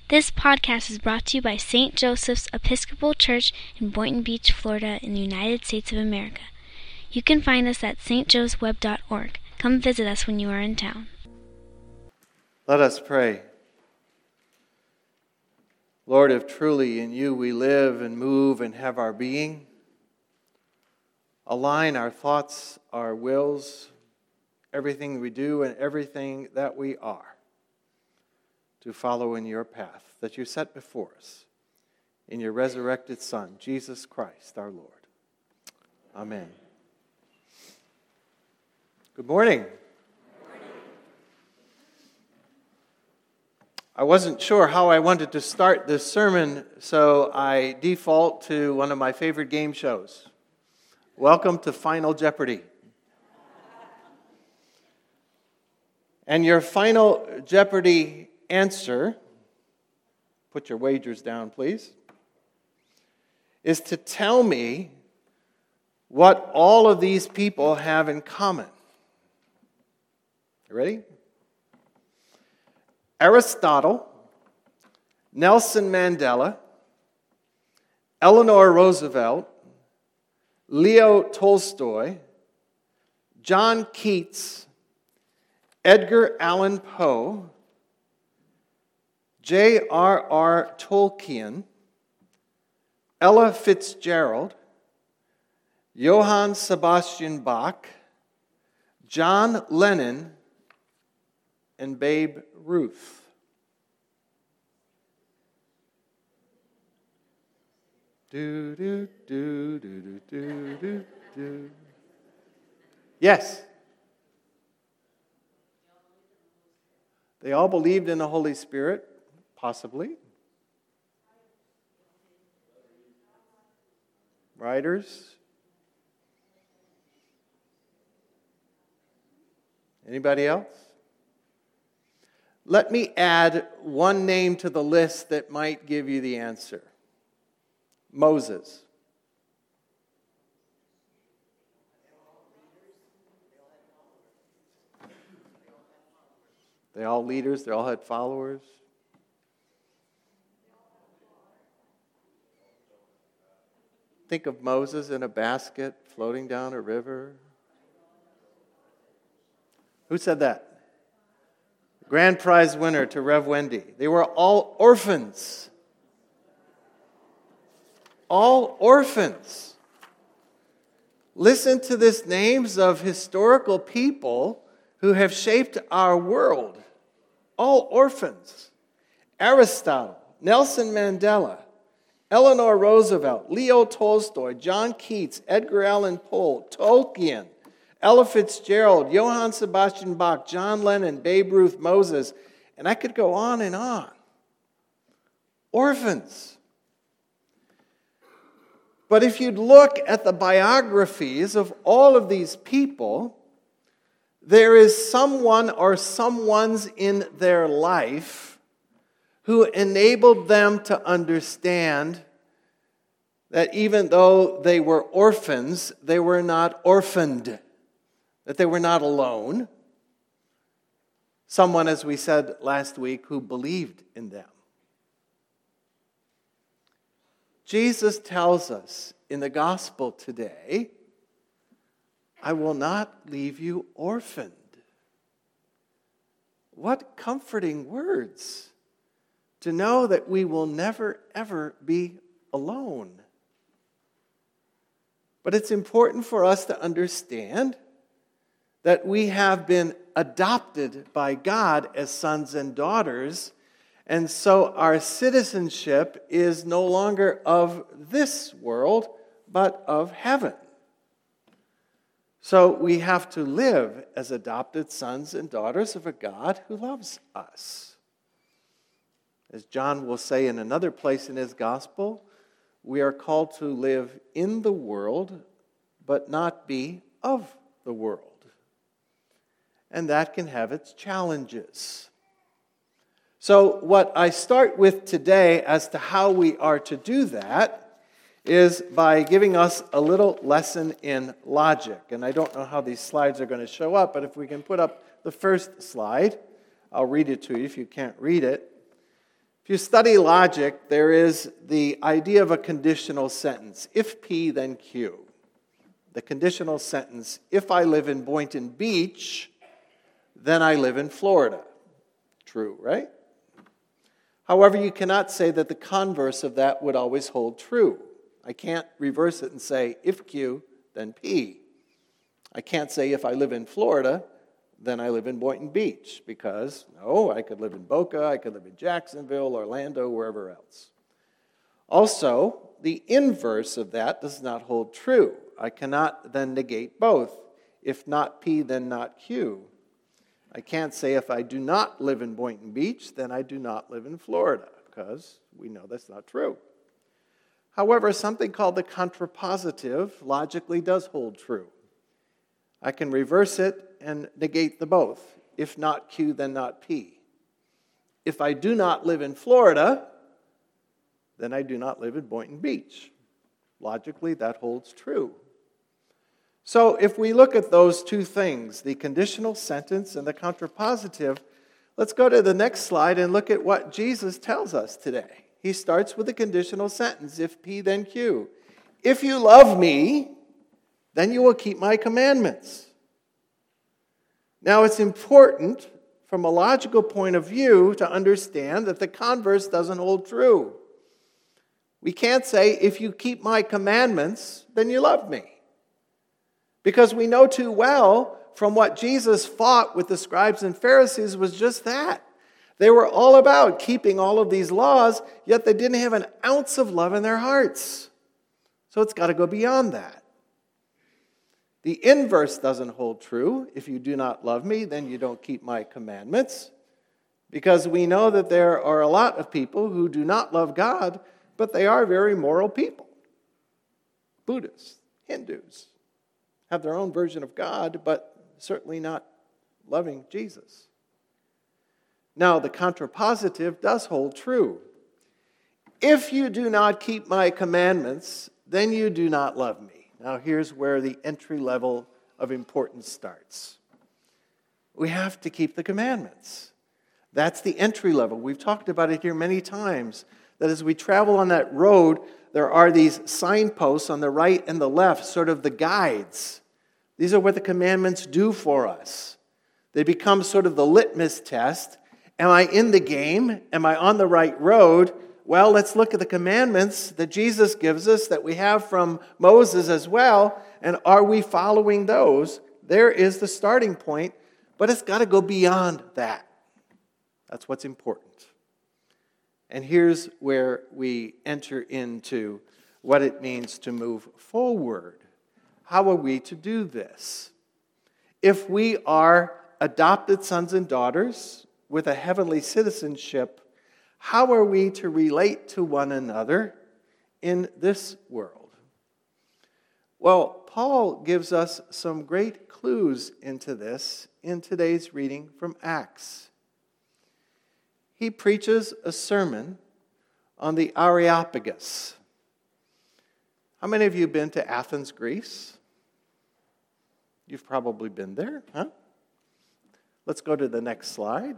This podcast is brought to you by St. Joseph's Episcopal Church in Boynton Beach, Florida, in the United States of America. You can find us at stjoesweb.org. Come visit us when you are in town. Let us pray. Lord, if truly in you we live and move and have our being, align our thoughts, our wills, everything we do and everything that we are, to follow in your path that you set before us in your resurrected Son, Jesus Christ, our Lord. Amen. Good morning. I wasn't sure how I wanted to start this sermon, so I default to one of my favorite game shows. Welcome to Final Jeopardy! And your Final Jeopardy! Answer, put your wagers down, please, is to tell me what all of these people have in common. You ready? Aristotle, Nelson Mandela, Eleanor Roosevelt, Leo Tolstoy, John Keats, Edgar Allan Poe, J.R.R. Tolkien, Ella Fitzgerald, Johann Sebastian Bach, John Lennon, and Babe Ruth. Do, do, do, do, do, do, do, do. Yes. They all believed in the Holy Spirit, possibly. Writers. Anybody else? Let me add one name to the list that might give you the answer. Moses. They all leaders, they all had followers. Think of Moses in a basket floating down a river. Who said that? Grand prize winner to Rev Wendy. They were all orphans. All orphans. Listen to these names of historical people who have shaped our world. All orphans. Aristotle, Nelson Mandela, Eleanor Roosevelt, Leo Tolstoy, John Keats, Edgar Allan Poe, Tolkien, Ella Fitzgerald, Johann Sebastian Bach, John Lennon, Babe Ruth, Moses, and I could go on and on. Orphans. But if you'd look at the biographies of all of these people, there is someone or someones in their life who enabled them to understand that even though they were orphans, they were not orphaned, that they were not alone. Someone, as we said last week, who believed in them. Jesus tells us in the gospel today, I will not leave you orphaned. What comforting words to know that we will never, ever be alone. But it's important for us to understand that we have been adopted by God as sons and daughters, and so our citizenship is no longer of this world, but of heaven. So we have to live as adopted sons and daughters of a God who loves us. As John will say in another place in his gospel, we are called to live in the world, but not be of the world. And that can have its challenges. So what I start with today as to how we are to do that is by giving us a little lesson in logic. And I don't know how these slides are going to show up, but if we can put up the first slide, I'll read it to you if you can't read it. If If you study logic, there is the idea of a conditional sentence. If P, then Q. The conditional sentence, if I live in Boynton Beach, then I live in Florida. True, right? However, you cannot say that the converse of that would always hold true. I can't reverse it and say, if Q, then P. I can't say, if I live in Florida, then I live in Boynton Beach, because, no, I could live in Boca, I could live in Jacksonville, Orlando, wherever else. Also, the inverse of that does not hold true. I cannot then negate both. If not P, then not Q. I can't say if I do not live in Boynton Beach, then I do not live in Florida, because we know that's not true. However, something called the contrapositive logically does hold true. I can reverse it and negate the both. If not Q, then not P. If I do not live in Florida, then I do not live in Boynton Beach. Logically, that holds true. So if we look at those two things, the conditional sentence and the contrapositive, let's go to the next slide and look at what Jesus tells us today. He starts with a conditional sentence, if P, then Q. If you love me, then you will keep my commandments. Now, it's important from a logical point of view to understand that the converse doesn't hold true. We can't say, if you keep my commandments, then you love me. Because we know too well from what Jesus fought with the scribes and Pharisees was just that. They were all about keeping all of these laws, yet they didn't have an ounce of love in their hearts. So it's got to go beyond that. The inverse doesn't hold true. If you do not love me, then you don't keep my commandments. Because we know that there are a lot of people who do not love God, but they are very moral people. Buddhists, Hindus, have their own version of God, but certainly not loving Jesus. Now, the contrapositive does hold true. If you do not keep my commandments, then you do not love me. Now, here's where the entry level of importance starts. We have to keep the commandments. That's the entry level. We've talked about it here many times, that as we travel on that road, there are these signposts on the right and the left, sort of the guides. These are what the commandments do for us. They become sort of the litmus test. Am I in the game? Am I on the right road? Well, let's look at the commandments that Jesus gives us, that we have from Moses as well, and are we following those? There is the starting point, but it's got to go beyond that. That's what's important. And here's where we enter into what it means to move forward. How are we to do this? If we are adopted sons and daughters with a heavenly citizenship, how are we to relate to one another in this world? Well, Paul gives us some great clues into this in today's reading from Acts. He preaches a sermon on the Areopagus. How many of you have been to Athens, Greece? You've probably been there, huh? Let's go to the next slide.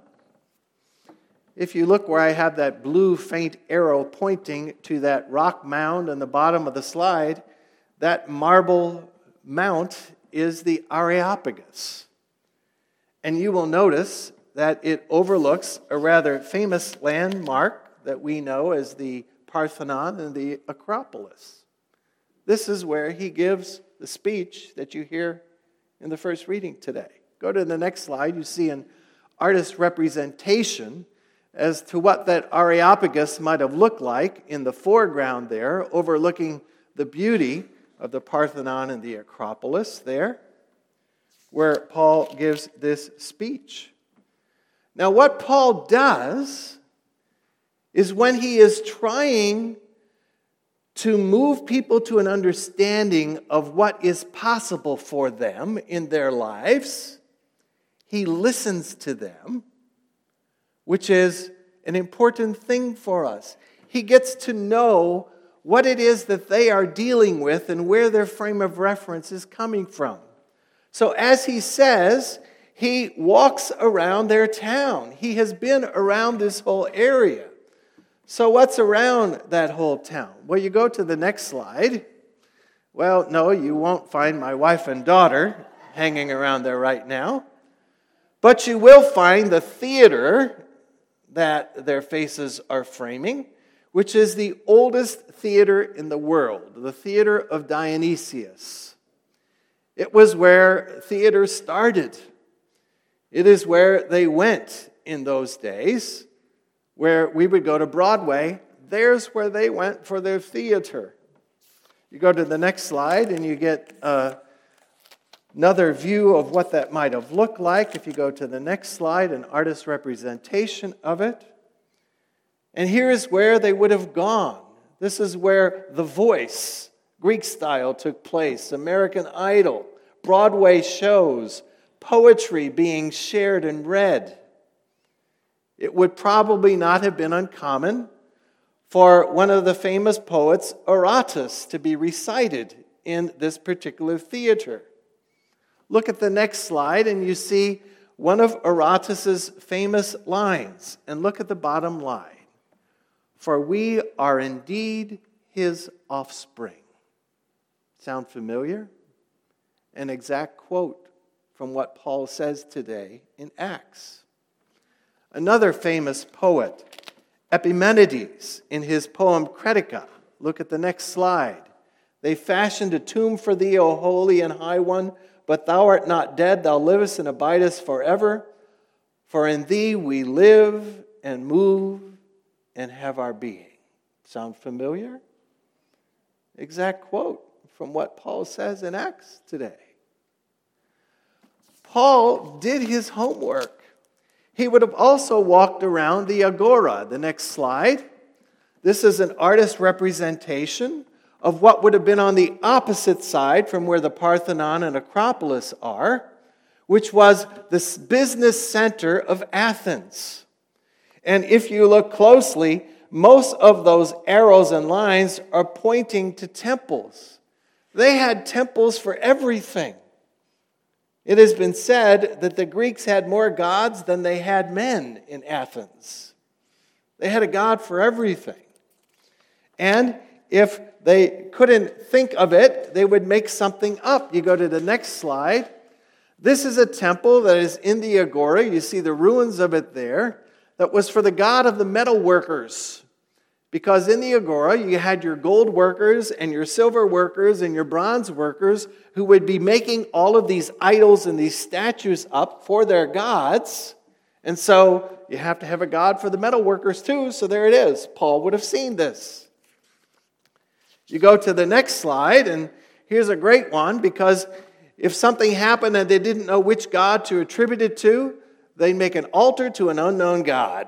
If you look where I have that blue faint arrow pointing to that rock mound on the bottom of the slide, that marble mount is the Areopagus. And you will notice that it overlooks a rather famous landmark that we know as the Parthenon and the Acropolis. This is where he gives the speech that you hear in the first reading today. Go to the next slide. You see an artist's representation as to what that Areopagus might have looked like in the foreground there, overlooking the beauty of the Parthenon and the Acropolis there, where Paul gives this speech. Now, what Paul does is when he is trying to move people to an understanding of what is possible for them in their lives, he listens to them, which is an important thing for us. He gets to know what it is that they are dealing with and where their frame of reference is coming from. So as he says, he walks around their town. He has been around this whole area. So what's around that whole town? Well, you go to the next slide. Well, no, you won't find my wife and daughter hanging around there right now. But you will find the theater that their faces are framing, which is the oldest theater in the world, the Theater of Dionysius. It was where theater started. It is where they went in those days, where we would go to Broadway. There's where they went for their theater. You go to the next slide and you get another view of what that might have looked like. If you go to the next slide, an artist's representation of it. And here is where they would have gone. This is where The Voice, Greek style, took place. American Idol, Broadway shows, poetry being shared and read. It would probably not have been uncommon for one of the famous poets, Aratus, to be recited in this particular theater. Look at the next slide and you see one of Aratus's famous lines. And look at the bottom line. For we are indeed his offspring. Sound familiar? An exact quote from what Paul says today in Acts. Another famous poet, Epimenides, in his poem Cretica. Look at the next slide. They fashioned a tomb for thee, O holy and high one, but thou art not dead, thou livest and abidest forever. For in thee we live and move and have our being. Sound familiar? Exact quote from what Paul says in Acts today. Paul did his homework. He would have also walked around the Agora. The next slide. This is an artist's representation of what would have been on the opposite side from where the Parthenon and Acropolis are, which was the business center of Athens. And if you look closely, most of those arrows and lines are pointing to temples. They had temples for everything. It has been said that the Greeks had more gods than they had men in Athens. They had a god for everything. And if they couldn't think of it, they would make something up. You go to the next slide. This is a temple that is in the Agora. You see the ruins of it there. That was for the god of the metal workers. Because in the Agora, you had your gold workers and your silver workers and your bronze workers who would be making all of these idols and these statues up for their gods. And so you have to have a god for the metal workers too. So there it is. Paul would have seen this. You go to the next slide, and here's a great one, because if something happened and they didn't know which god to attribute it to, they'd make an altar to an unknown god.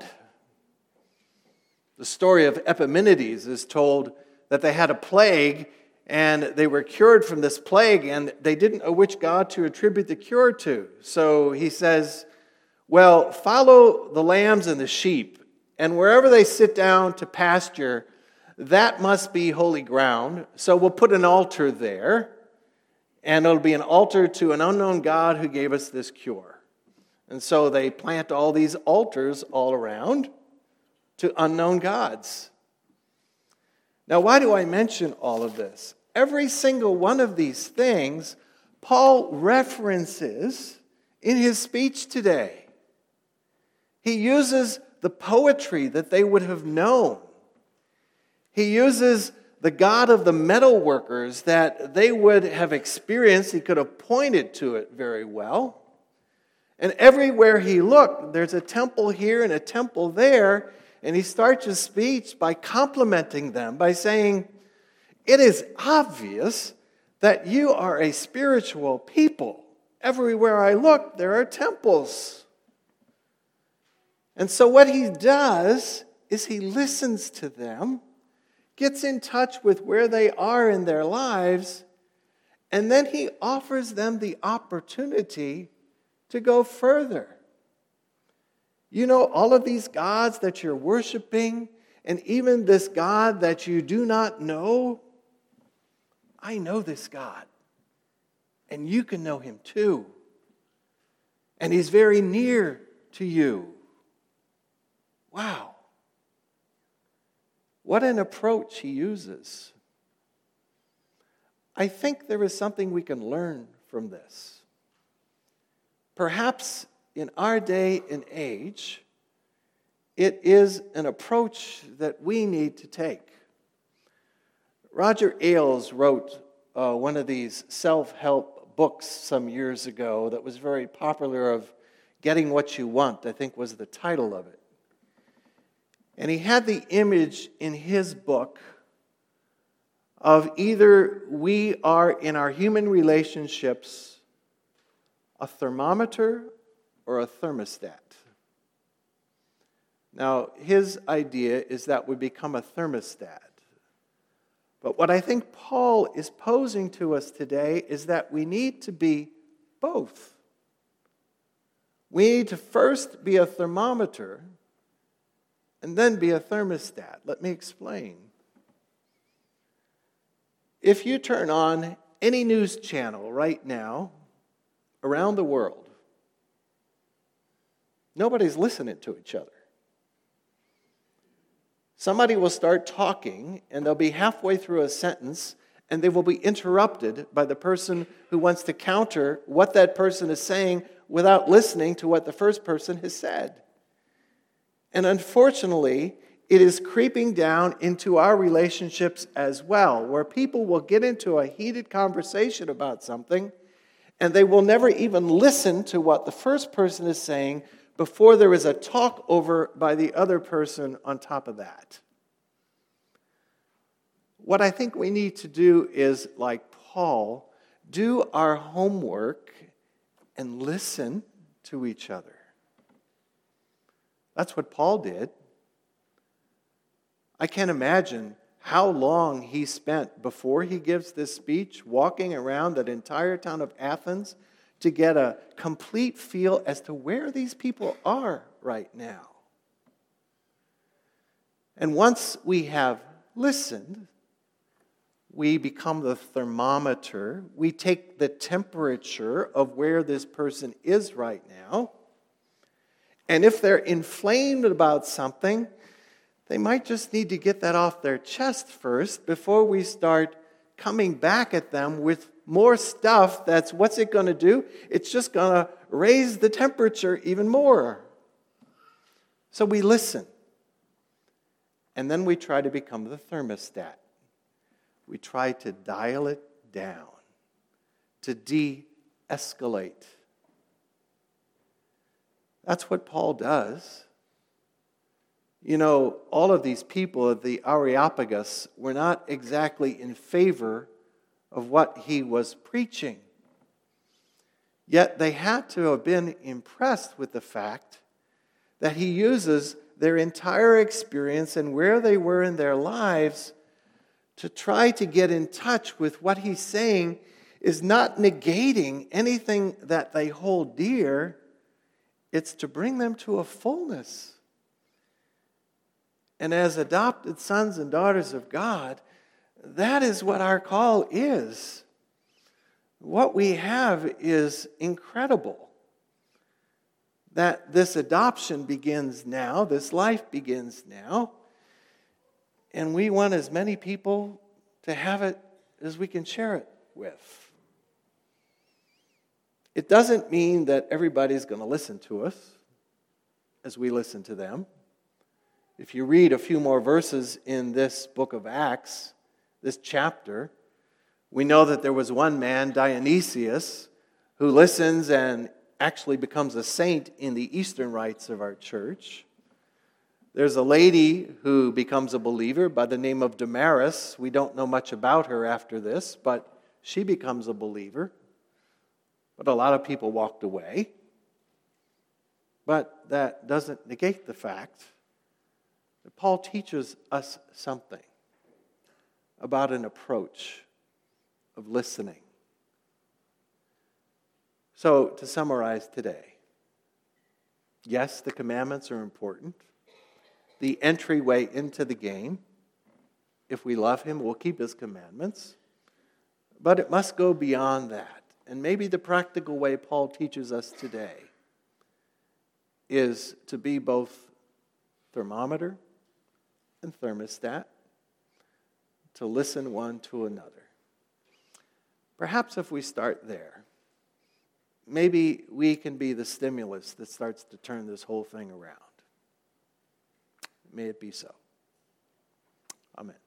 The story of Epimenides is told that they had a plague and they were cured from this plague and they didn't know which god to attribute the cure to. So he says, well, follow the lambs and the sheep, and wherever they sit down to pasture, that must be holy ground. So we'll put an altar there, and it'll be an altar to an unknown god who gave us this cure. And so they plant all these altars all around to unknown gods. Now, why do I mention all of this? Every single one of these things Paul references in his speech today. He uses the poetry that they would have known. He uses the god of the metal workers that they would have experienced. He could have pointed to it very well. And everywhere he looked, there's a temple here and a temple there. And he starts his speech by complimenting them, by saying, it is obvious that you are a spiritual people. Everywhere I look, there are temples. And so what he does is he listens to them, gets in touch with where they are in their lives, and then he offers them the opportunity to go further. You know, all of these gods that you're worshiping, and even this God that you do not know, I know this God, and you can know him too. And he's very near to you. Wow. What an approach he uses. I think there is something we can learn from this. Perhaps in our day and age, it is an approach that we need to take. Roger Ailes wrote one of these self-help books some years ago that was very popular, of Getting What You Want, I think was the title of it. And he had the image in his book of either we are in our human relationships a thermometer or a thermostat. Now, his idea is that we become a thermostat. But what I think Paul is posing to us today is that we need to be both. We need to first be a thermometer and then be a thermostat. Let me explain. If you turn on any news channel right now around the world, nobody's listening to each other. Somebody will start talking, and they'll be halfway through a sentence, and they will be interrupted by the person who wants to counter what that person is saying without listening to what the first person has said. And unfortunately, it is creeping down into our relationships as well, where people will get into a heated conversation about something, and they will never even listen to what the first person is saying before there is a talk over by the other person on top of that. What I think we need to do is, like Paul, do our homework and listen to each other. That's what Paul did. I can't imagine how long he spent before he gives this speech walking around that entire town of Athens to get a complete feel as to where these people are right now. And once we have listened, we become the thermometer. We take the temperature of where this person is right now. And if they're inflamed about something, they might just need to get that off their chest first before we start coming back at them with more stuff. That's what's it going to do? It's just going to raise the temperature even more. So we listen. And then we try to become the thermostat. We try to dial it down, to de-escalate. That's what Paul does. You know, all of these people at the Areopagus were not exactly in favor of what he was preaching. Yet they had to have been impressed with the fact that he uses their entire experience and where they were in their lives to try to get in touch with what he's saying is not negating anything that they hold dear. It's to bring them to a fullness. And as adopted sons and daughters of God, that is what our call is. What we have is incredible. That this adoption begins now, this life begins now, and we want as many people to have it as we can share it with. It doesn't mean that everybody's going to listen to us as we listen to them. If you read a few more verses in this book of Acts, this chapter, we know that there was one man, Dionysius, who listens and actually becomes a saint in the Eastern rites of our church. There's a lady who becomes a believer by the name of Damaris. We don't know much about her after this, but she becomes a believer. But a lot of people walked away. But that doesn't negate the fact that Paul teaches us something about an approach of listening. So, to summarize today, yes, the commandments are important. The entryway into the game, if we love him, we'll keep his commandments. But it must go beyond that. And maybe the practical way Paul teaches us today is to be both thermometer and thermostat, to listen one to another. Perhaps if we start there, maybe we can be the stimulus that starts to turn this whole thing around. May it be so. Amen.